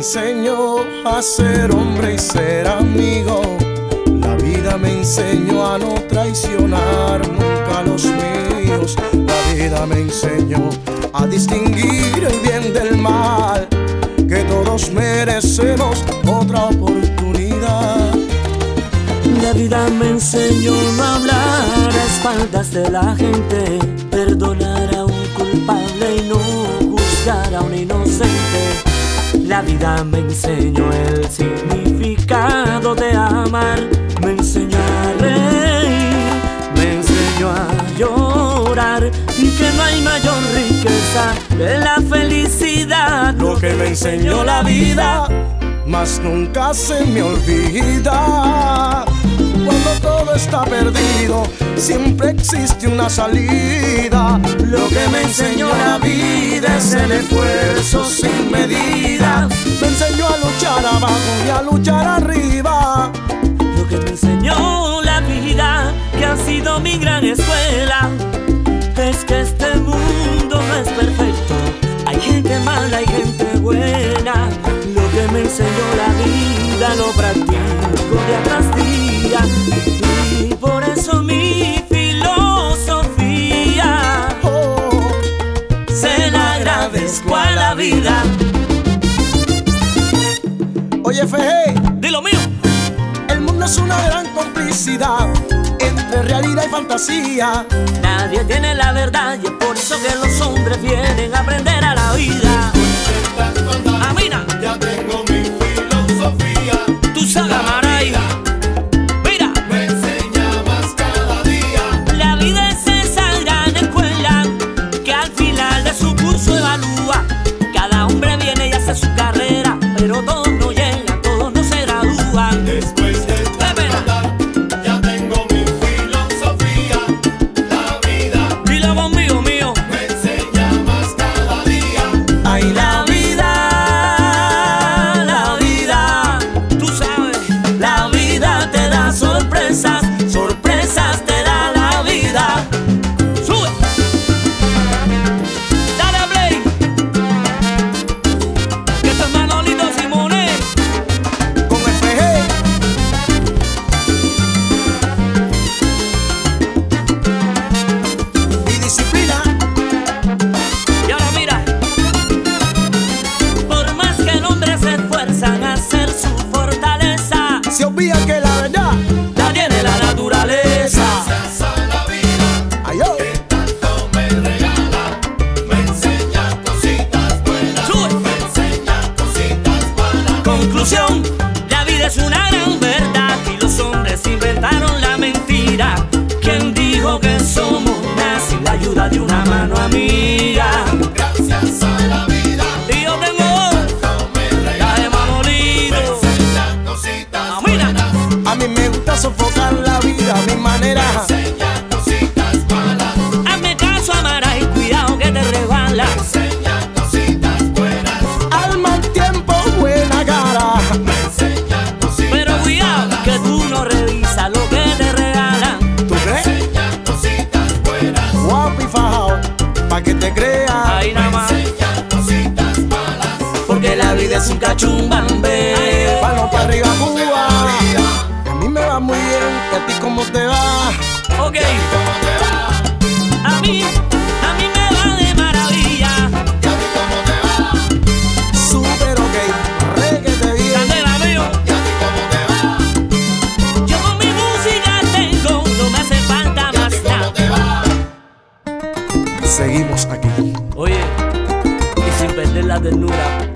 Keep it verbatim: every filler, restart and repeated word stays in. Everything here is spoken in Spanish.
enseñó a ser hombre y ser amigo. La vida me enseñó a no traicionar nunca a los míos. La vida me enseñó a distinguir el bien del mal, que todos merecemos otra oportunidad. La vida me enseñó a hablar a espaldas de la gente, perdonar a un culpable y no juzgar a un inocente. La vida me enseñó el significado de amar, me enseñó a reír, me enseñó a llorar, y que no hay mayor riqueza que la felicidad. Lo que me enseñó la vida, mas nunca se me olvida. Cuando todo está perdido, siempre existe una salida. Lo que me enseñó la vida es el esfuerzo sin medida. Me enseñó a luchar abajo y a luchar arriba. Lo que me enseñó la vida, que ha sido mi gran escuela, es que este mundo no es perfecto. Hay gente mala, hay gente buena. Lo que me enseñó la vida lo practico día tras día, y por eso mi filosofía Oh, se la agradezco a la vida. oye, F G, De lo mío. el mundo es una gran complicidad entre realidad y fantasía. Nadie tiene la verdad, y es por eso que los hombres vienen a aprender a la vida. Amina, Ya tengo mi filosofía. tú sabes, Amaray. Mira, Me enseña más cada día. la vida es esa gran escuela que al final de su curso evalúa. Cada hombre viene y hace su carrera, pero todos no llegan, todos no se gradúan. Después de tratar, ya tengo mi filosofía. La vida Y lo conmigo mío. me enseña más cada día. Ay, La vida, la vida, tú sabes, la vida te da sorpresas, sorpresas te da la vida. Sube, dale play, que esto es Manolito Simone. con F G. Y disciplina. Y ahora mira, por más que el hombre se esfuerzan a hacer su fortaleza, Se olvida que la verdad, la tiene la naturaleza. Gracias a la vida ay, oh, que tanto me regala. Me enseña cositas buenas. Sube. Me enseña cositas malas. Conclusión, la vida es una gran verdad y los hombres inventaron la mentira. ¿Quién dijo que somos nada sin la ayuda de una mano amiga? Gracias a la vida Y yo tengo tanto me la regala. de Me Manolito. enseña cositas Amina. buenas. a mí me gusta sofocar la vida a mi manera. Enseña cositas malas. Hazme caso, Amara, y cuidado que te resbalas. Enseña cositas buenas. Al mal tiempo, buena cara. Me enseña cositas Pero cuidado malas. que tú no revisas lo que te regalan. ¿Tú crees? Enseña cositas buenas. Guapo y fajao, pa' que te creas. Ahí nada más, Enseña cositas malas. porque la vida es un cachumbambe. Vamos para arriba, Cuba. A mí me va muy bien, ¿y a ti cómo te va? Ok, ¿Cómo te va? a mí, a mí me va de maravilla. ¿Y a ti cómo te va? Súper ok, reguete bien. Candela mío. ¿Y a ti cómo te va? Yo con mi música tengo, no me hace falta ¿Y a más ti cómo nada. te va? Seguimos aquí. Oye, y sin perder la ternura,